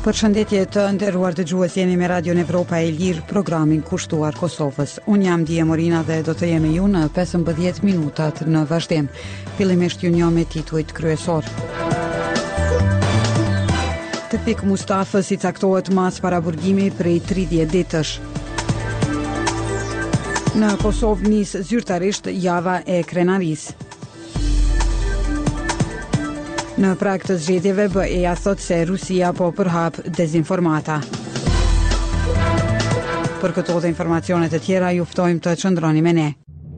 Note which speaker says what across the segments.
Speaker 1: Përshëndetje të nderuar dëgjues, jeni me Radio Evropa e Lirë, programin kushtuar Kosovës. Unë jam Dije Morina dhe do të jemi ju në 15 minutat në vazhdim. Fillimisht ju njoh me titujt kryesor. Tefik Mustafës I caktohet mas paraburgimi prej 30 ditësh. Në Kosovë nis zyrtarisht java e krenarisë. Në prag të zgjedhjeve BE-ja thot se Rusia po përhap dezinformata. Për këto dhe informacionet e tjera ju ftojmë të qëndroni me ne.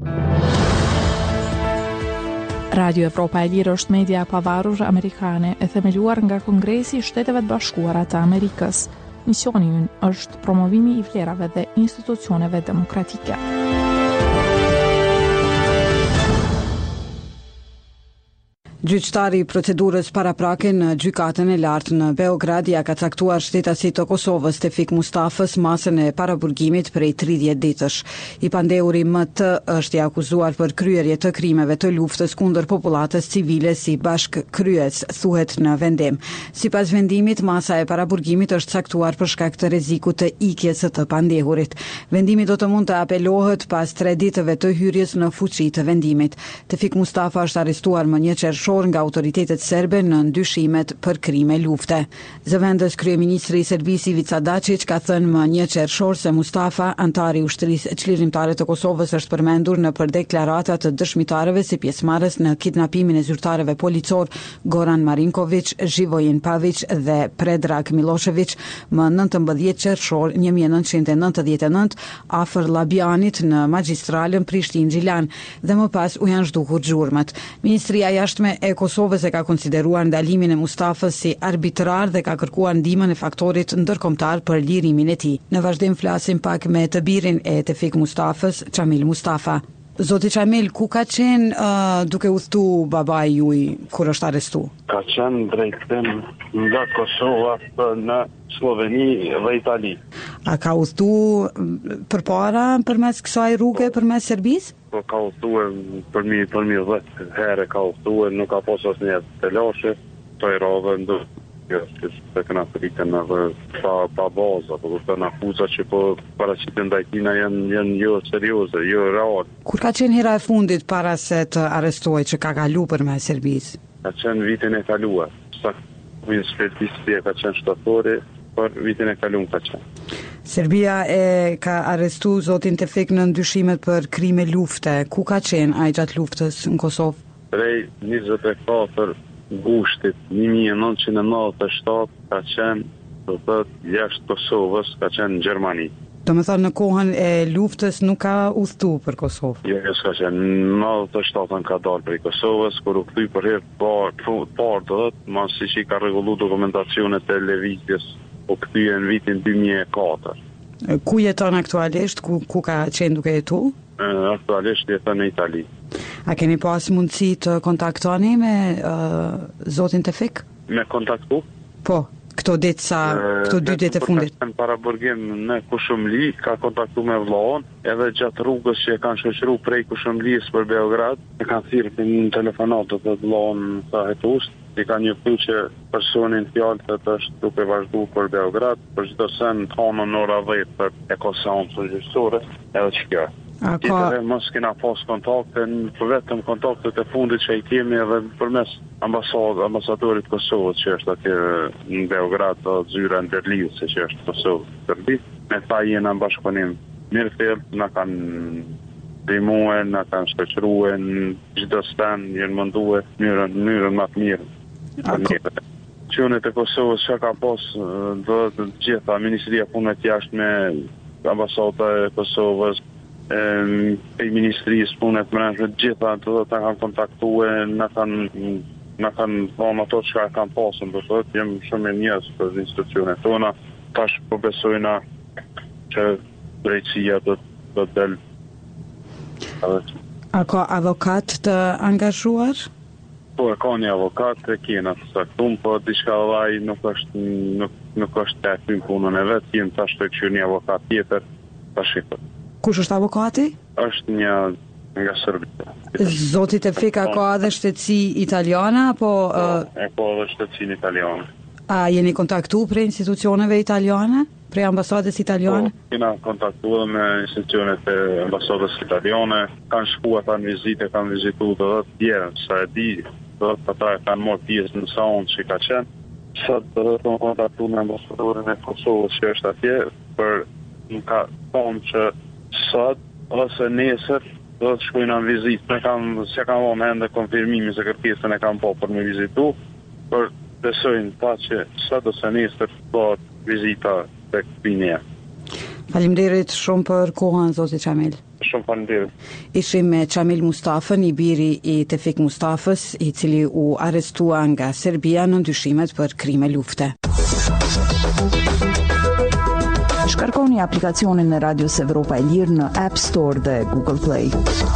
Speaker 2: Radio Evropa e Lirë është media pavarur amerikane e themeluar nga Kongresi I Shteteve të Bashkuara të Amerikës. Misioni ynë është promovimi I vlerave dhe institucioneve demokratike.
Speaker 1: Gjyqtari I procedurës paraprake në gjykatën e lartë në Beograd ja ka caktuar shtetasit të Kosovës Tefik Mustafës masën e paraburgimit prej 30 ditësh. I pandeuri MT është I akuzuar për kryerje të krimeve të luftës kundër popullatës civile si bashkëkryes, thuhet në vendim. Sipas vendimit, masa e paraburgimit është caktuar për shkak të rrezikut të ikjes të pandehurit. Vendimi do të mund të apelohet pas 3 ditëve të hyrjes në fuqi të vendimit. Tefik Mustafa është arrestuar më 1 qershor nga autoritetet serbe në ndyshimet për krime lufte. Zëvendës kryeministri I Serbisë Ivica Dačić ka thënë më 1 qershor se Mustafa, antari I ushtrisë çlirimtare të Kosovës, është përmendur në për deklarata të dëshmitarëve si pjesëmarrës në kidnapimin e zyrtarëve policor Goran Marinković, Živojin Pavić dhe Predrag Milošević më 19 qershor 1999 afër Llabjanit në magjistralën Prishtinë-Gjilan dhe më pas u janë zhdukur xhurmët. Ministria e Jashtme e Kosovës e ka konsideruar ndalimin e Mustafës si arbitrar dhe ka kërkuar ndihmën e faktorit ndërkombëtar për lirimin e tij. Në vazhdim flasim pak me të birin e Tefik Mustafës, Çamil Mustafa. Zoti Çamil, ku ka qenë duke udhëtu babai juaj kur është arrestu?
Speaker 3: Ka qenë drejtim nga Kosova në Sloveni dhe Itali.
Speaker 1: A ka udhëtu përpara përmes kësaj rruge përmes Serbisë?
Speaker 3: Po ka udhëtuar për mi 10 herë ka udhëtuar, nuk ka pasur asnjë telashe, to I rrova ndo. Jo, se këna frikën edhe pa baza, po të në akuza që po paraqiten ndaj tina janë jo serioze, jo real.
Speaker 1: Kur ka qenë hera e fundit para se të arrestohej që ka kalu përmes Serbisë?
Speaker 3: Ka qenë vitin e kaluar. Sa vitin shpejtësi ka qenë shtatori, por vitin e kaluar ka qenë.
Speaker 1: Serbia e ka arrestu zotin Tefik në ndyshimet për krime lufte. Ku ka qenë ai gjatë luftës në Kosovë?
Speaker 3: Prej 24 gushtit 1997 ka qenë do thot jashtë Kosovës, ka qenë në Gjermani.
Speaker 1: Do me thënë në kohën e luftës nuk ka udhëtu për Kosovë?
Speaker 3: Jo, s'ka qenë. Në 97 ka dalë prej Kosovës, kur u kthy për herë parë do thot, mas si që ka rregullu dokumentacionet e lëvizjes, u kthy në vitin 2004.
Speaker 1: Ku jeton aktualisht? Ku ka qenë duke jetu?
Speaker 3: Aktualisht jeton në Itali.
Speaker 1: A keni pas mundësi të kontaktoni me zotin Tefik?
Speaker 3: Me kontaktu?
Speaker 1: Po, këto 2 ditë e fundit.
Speaker 3: Në paraburgim në Kushumli, ka kontaktu me vllaun, edhe gjatë rrugës që e kanë shoqëruar prej Kushumlis për Beograd, e kanë thirrë në telefonat të vllaun sa hetus, I kanë njoftuar që personin fjalët është duke vazhduar për Beograd, për çdo sen hanën ora 10 për ekoseancën gjyqësore, edhe ç'kjo. Tjetëre mos kena pas kontakte, për vetëm kontaktet e fundit që I kemi edhe përmes ambasadorit Kosovës që është atje në Beograd, dhe zyra në Berlin, që është Kosovë Serbi. Me ta jena në bashkëpunim mirëfill, na kanë ndihmuar, na kanë shoqëruar në çdo stan, janë munduar mënyrën më të mirë. Qënet e Kosovës që ka pas dhe të gjitha Ministria Punëve të Jashtme, ambasada e Kosovës, e Ministrisë Punëve të Brendshme, gjitha të kanë kontaktuar, na kanë thonë ato që kanë pasur, do thotë, jem shumë e njës për institucionet tona, tash po besojna që drejtësia do të del.
Speaker 1: A ka avokat të angazhuar?
Speaker 3: Po e ka një avokat e kena të saktum, po diçka vaj nuk është të aty punën e vetë, jenë tash të këshur një avokat tjetër të shqipër.
Speaker 1: Kush është avokati?
Speaker 3: Është një nga Serbia.
Speaker 1: Zoti Tefik ka edhe shtetësi italiane apo
Speaker 3: e ka edhe shtetësinë italiane.
Speaker 1: A jeni kontaktu për institucioneve italiane? Për ambasadës italiane?
Speaker 3: Kena kontaktuar me institucionet e ambasadës italiane, kanë shkuar në vizitë, kanë vizituar dhe të tjerë, sa e di, dhe ata kanë marrë pjesë në sonë që ka qenë. Sot dhe të kontaktuar me ambasadorin e Kosovës që është atje, për më ka thonë që sot ose nesër do të shkojnë në vizitë. Se kam vonë ende konfirmimi se kërkesën e kam po për me vizitu, për besojnë pa që sot ose nesër bëhet vizita tek Pinia.
Speaker 1: Faleminderit shumë për kohën, zoti Çamil.
Speaker 3: Shumë faleminderit.
Speaker 1: Ishim me Çamil Mustafën, i biri i Tefik Mustafës, i cili u arrestua nga Serbia në ndyshimet për krime lufte. Shkarkoni aplikacionin e Radios Evropa e Lirë në App Store dhe Google Play.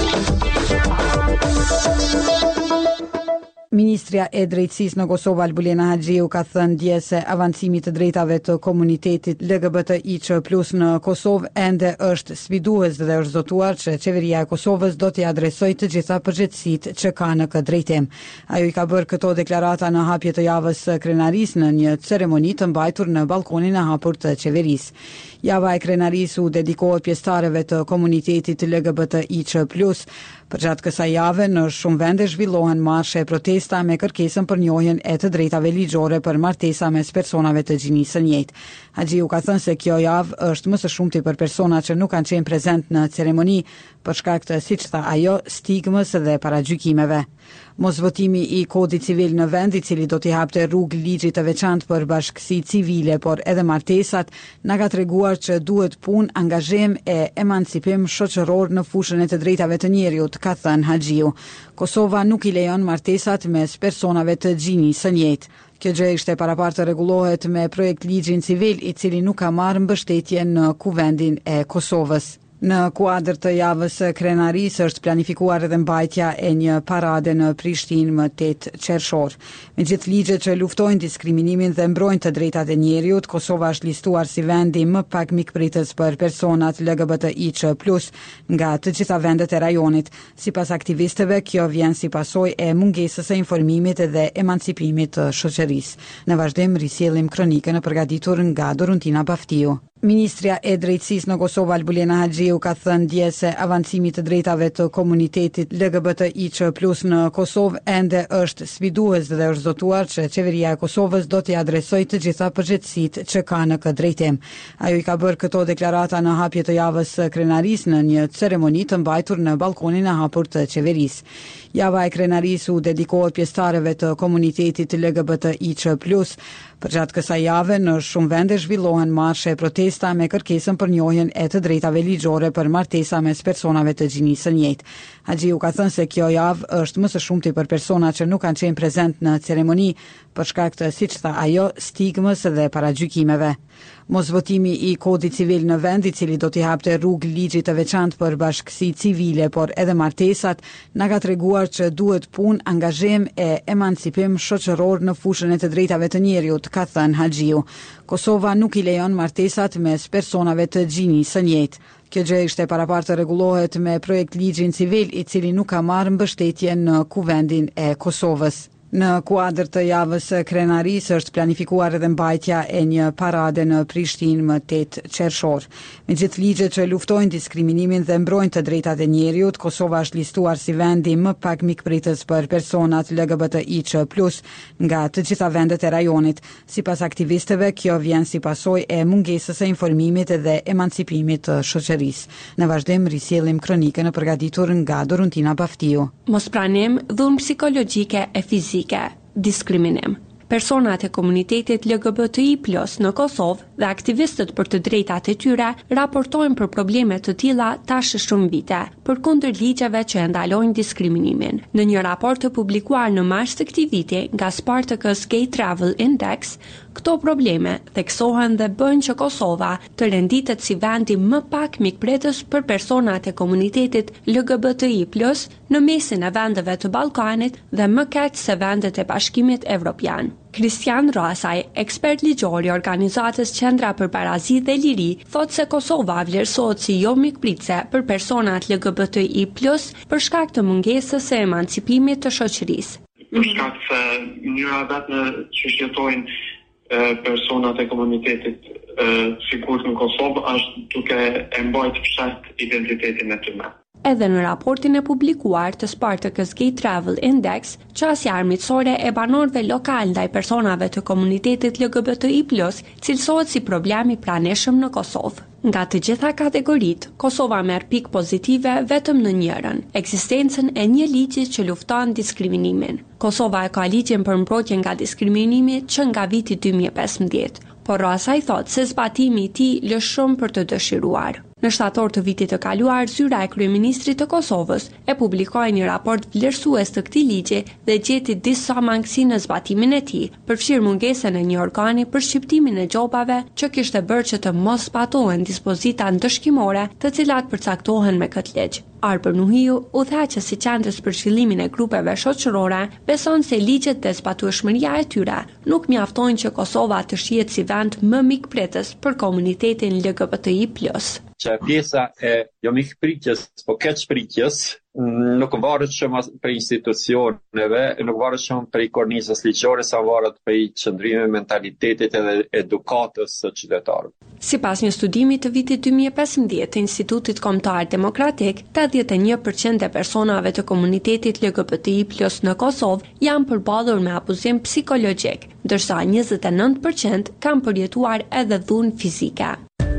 Speaker 1: Ministria e Drejtësisë në Kosovë Albulena Haxhiu ka thënë dje se avancimi të drejtave të komunitetit LGBTIQ+ në Kosovë ende është sfidues dhe është zotuar që qeveria e Kosovës do t'i adresojë të gjitha përgjegjësitë që ka në këtë drejtim. Ajo i ka bërë këto deklarata në hapje të javës së krenarisë në një ceremoni të mbajtur në balkonin e hapur të qeverisë. Java e krenarisë u dedikohet pjesëtarëve të komunitetit LGBTIQ+. Përgjatë kësaj jave, në shumë vende zhvillohen marshe e protesta me kërkesën për njohjen e të drejtave ligjore për martesa mes personave të gjinisë së njëjtë. Haxhiu ka thënë se kjo javë është më së shumti për persona që nuk kanë qenë prezent në ceremoni për shkak të, siç tha ajo, stigmës dhe paragjykimeve. Mosvotimi i kodit civil në vend, i cili do t'i hapte rrugë ligjit të veçantë për bashkësi civile, por edhe martesat, na ka treguar që duhet punë, angazhim e emancipim shoqëror në fushën e të drejtave të njerëzit, ka thënë Haxhiu. Kosova nuk i lejon martesat mes personave të gjinisë së njëjtë. Kjo gjë ishte parapartë të rregullohet me projekt ligjin civil, i cili nuk ka marrë mbështetje në kuvendin e Kosovës. Në kuadër të javës së krenarisë është planifikuar edhe mbajtja e një parade në Prishtinë më 8 qershor. Me gjithë ligjet që luftojnë diskriminimin dhe mbrojnë të drejtat e njerëzit, Kosova është listuar si vendi më pak mikpritës për personat LGBTIQ+ nga të gjitha vendet e rajonit. Sipas aktivistëve, kjo vjen si pasojë e mungesës së informimit dhe emancipimit të shoqërisë. Në vazhdim risjellim kronikën e përgatitur nga Doruntina Baftiu. Ministria e Drejtësisë në Kosovë Albulena Haxhiu ka thënë dje se avancimi të drejtave të komunitetit LGBTIQ+ në Kosovë ende është sfidues dhe është zotuar që qeveria e Kosovës do t'i adresojë të gjitha përgjegjësitë që ka në këtë drejtim. Ajo i ka bërë këto deklarata në hapje të javës së krenarisë në një ceremoni të mbajtur në balkonin e hapur të qeverisë. Java e krenarisë u dedikohet pjesëtarëve të komunitetit LGBTIQ+. Përgjatë kësaj jave, në shumë vende zhvillohen marshe e protesta me kërkesën për njohjen e të drejtave ligjore për martesa mes personave të gjinisë së njëjtë. Haxhiu ka thënë se kjo javë është më së shumti për persona që nuk kanë qenë prezent në ceremoni për shkak të, siç tha ajo, stigmës dhe paragjykimeve. Mosvotimi i kodit civil në vend, i cili do t'i hapte rrugë ligjit të veçantë për bashkësi civile, por edhe martesat, na ka treguar që duhet punë, angazhim e emancipim shoqëror në fushën e të drejtave të njerëzit, ka thënë Haxhiu. Kosova nuk i lejon martesat mes personave të gjinisë së njëjtë. Kjo gjë ishte parapartë të rregullohet me projekt ligjin civil, i cili nuk ka marrë mbështetje në kuvendin e Kosovës. Në kuadër të javës së krenarisë është planifikuar edhe mbajtja e një parade në Prishtinë më 8 qershor. Me gjithë ligjet që luftojnë diskriminimin dhe mbrojnë të drejtat e njerëzit, Kosova është listuar si vendi më pak mikpritës për personat LGBTIQ+ nga të gjitha vendet e rajonit. Sipas aktivistëve, kjo vjen si pasojë e mungesës së informimit dhe emancipimit të shoqërisë. Në vazhdim risjellim kronikën e përgatitur nga Doruntina Baftiu.
Speaker 4: Mospranim, dhunë psikologjike e fizike, diskriminim. Personat e komunitetit LGBTI+ në Kosovë dhe aktivistët për të drejtat e tyre raportojnë për probleme të tilla tash shumë vite, përkundër ligjeve që ndalojnë diskriminimin. Në një raport të publikuar në mars të këtij viti nga Spartacus Gay Travel Index, këto probleme theksohen dhe bëjnë që Kosova të renditet si vendi më pak mikpritës për personat e komunitetit LGBTI+ në mesin e vendeve të Ballkanit dhe më keq se vendet e Bashkimit Evropian. Kristian Rasaj, ekspert ligjor i organizatës Qendra për Parazi dhe Liri, thotë se Kosova vlerësohet si jo mikpritëse për personat LGBTI+ për shkak të mungesës së emancipimit të shoqërisë.
Speaker 5: Për shkak se mënyra vetme që jetojnë
Speaker 3: personat e komunitetit sigurt në Kosovë është duke e mbajtur fshat identitetin e tyre.
Speaker 4: Edhe në raportin e publikuar të Spartacus Gay Travel Index, qasja armiqësore e banorëve lokal ndaj personave të komunitetit LGBTI+, cilësohet si problem i pranishëm në Kosovë. Nga të gjitha kategoritë, Kosova merr pikë pozitive vetëm në njërin, ekzistencën e një ligji që lufton diskriminimin. Kosova e ka ligjin për mbrojtje nga diskriminimi që nga viti 2015, por asaj thot se zbatimi i tij lë shumë për të dëshiruar. Në shtator të vitit të kaluar, zyra e kryeministrit të Kosovës e publikoi një raport vlerësues të këtij ligji dhe gjeti disa mangësi në zbatimin e tij, përfshirë mungesën e një organi për shqiptimin e gjobave që kishte bërë që të mos zbatohen dispozita ndëshkimore të cilat përcaktohen me këtë ligj. Arpër Nuhiu, udhëheqës i qendrës për zhvillimin e grupeve shoqërore, beson se ligjet dhe zbatueshmëria e tyre nuk mjaftojnë që Kosova të shihet si vend më mikpritës për komunitetin LGBTI+.
Speaker 5: Që pjesa e jo mikpritjes, po keqpritjes, nuk varet shumë për institucioneve, nuk varet shumë për kornizës ligjore, sa varet për qëndrimit mentalitetit edhe edukatës së qytetarëve.
Speaker 4: Sipas një studimi të vitit 2015 të Institutit Kombëtar Demokratik, 81% e personave të komunitetit LGBTI+ në Kosovë janë përballur me abuzim psikologjik, ndërsa 29% kanë përjetuar edhe dhunë fizike.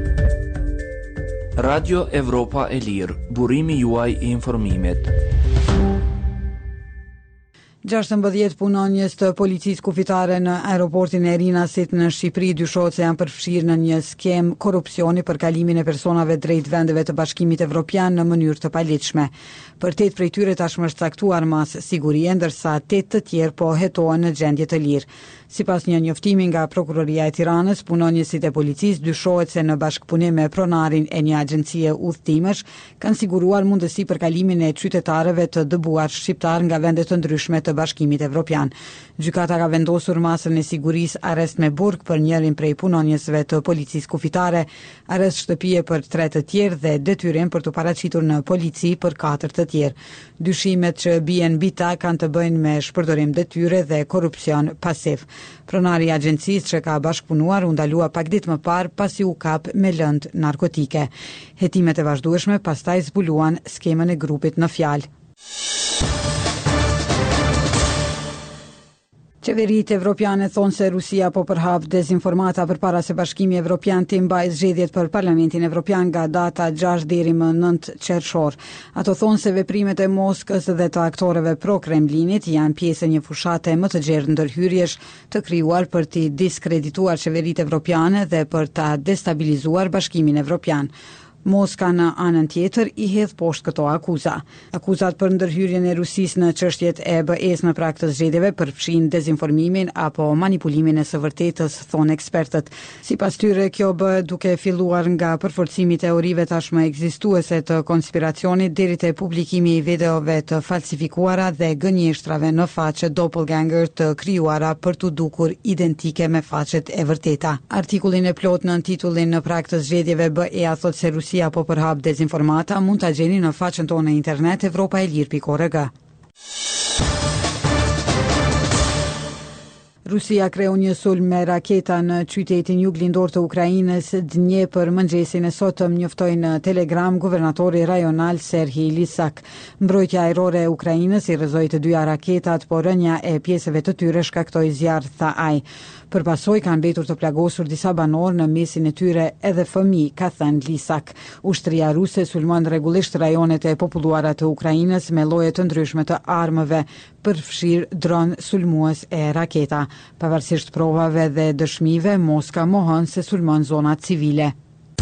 Speaker 6: Radio Evropa e Lirë, burimi juaj i informimit.
Speaker 1: 16 punonjës të policisë kufitare në aeroportin e Rinasit në Shqipëri dyshohet se janë përfshirë në një skem korrupsioni për kalimin e personave drejt vendeve të Bashkimit Evropian në mënyrë të paligjshme. Për 8 prej tyre tashmë është caktuar mas sigurie, ndërsa 8 të tjerë po hetohen në gjendje të lirë. Sipas një njoftimi nga Prokuroria e Tiranës, punonjësit e policisë dyshohet se në bashkëpunim me pronarin e një agjencie udhëtimesh kanë siguruar mundësi për kalimin e qytetarëve të dëbuar shqiptar nga vende të ndryshme të Bashkimit Evropian. Gjykata ka vendosur masën e sigurisë arrest me burg për njërin prej punonjësve të policisë kufitare, arrest shtëpie për 3 të tjerë dhe detyrim për të paraqitur në polici për 4 të tjerë. Dyshimet që bien mbi ta kanë të bëjnë me shpërdorim detyre dhe korrupsion pasiv. Pronari i agjencisë që ka bashkëpunuar u ndalua pak ditë më parë pasi u kap me lëndë narkotike. Hetimet e vazhdueshme pastaj zbuluan skemën e grupit në fjalë. Qeveritë evropiane thonë se Rusia po përhap dezinformata përpara se Bashkimi Evropian të mbajë zgjedhjet për Parlamentin Evropian nga data 6 deri më 9 qershor. Ato thonë se veprimet e Moskës dhe të aktorëve pro-Kremlinit janë pjesë e një fushate më të gjerë ndërhyrjesh të krijuar për të diskredituar qeveritë evropiane dhe për ta destabilizuar Bashkimin Evropian. Moska në anën tjetër i hedh poshtë këto akuza. Akuzat për ndërhyrjen e Rusisë në çështjet e BE-s në prag të zgjedhjeve përfshin dezinformimin apo manipulimin e së vërtetës, thonë ekspertët. Sipas tyre, kjo bëhet duke filluar nga përforcimi i teorive tashmë ekzistuese të konspiracionit deri te publikimi i videove të falsifikuara dhe gënjeshtrave në faqe doppelganger të krijuara për t'u dukur identike me faqet e vërteta. Artikullin e plot në titullin në prag të zgjedhjeve BE-a thotë se Rusia po përhap dezinformata mund ta gjeni në faqen tonë internet evropaelir.org. Rusia kreu një sulm me raketa në qytetin juglindor të Ukrainës Dnjepër mëngjesin e sotëm, njoftoi në Telegram guvernatori rajonal Serhij Lisak. Mbrojtja ajrore e Ukrainës i rrëzoi të dyja raketat, por rënja e pjesëve të tyre shkaktoi zjarr, tha ai. Për pasoj kanë mbetur të plagosur disa banorë, në mesin e tyre edhe fëmijë, ka thënë Lisak. Ushtria ruse sulmon rregullisht rajonet e populluara të Ukrainës me lloje të ndryshme të armëve, përfshirë dron sulmues e raketa. Pavarësisht provave dhe dëshmive, Moska mohon se sulmon zonat civile.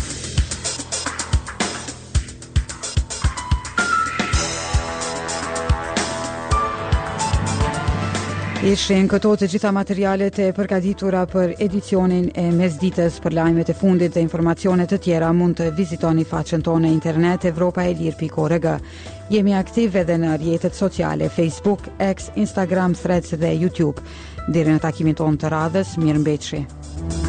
Speaker 1: Ishin këto të gjitha materialet e përgatitura për edicionin e mesditës. Për lajmet e fundit dhe informacionet të tjera mund të vizitoni faqen tonë internet evropaelir.org. Jemi aktiv edhe në rrjetet sociale Facebook, X, Instagram, Threads dhe YouTube. Deri në takimin tonë të radhës, mirëmbëjtje.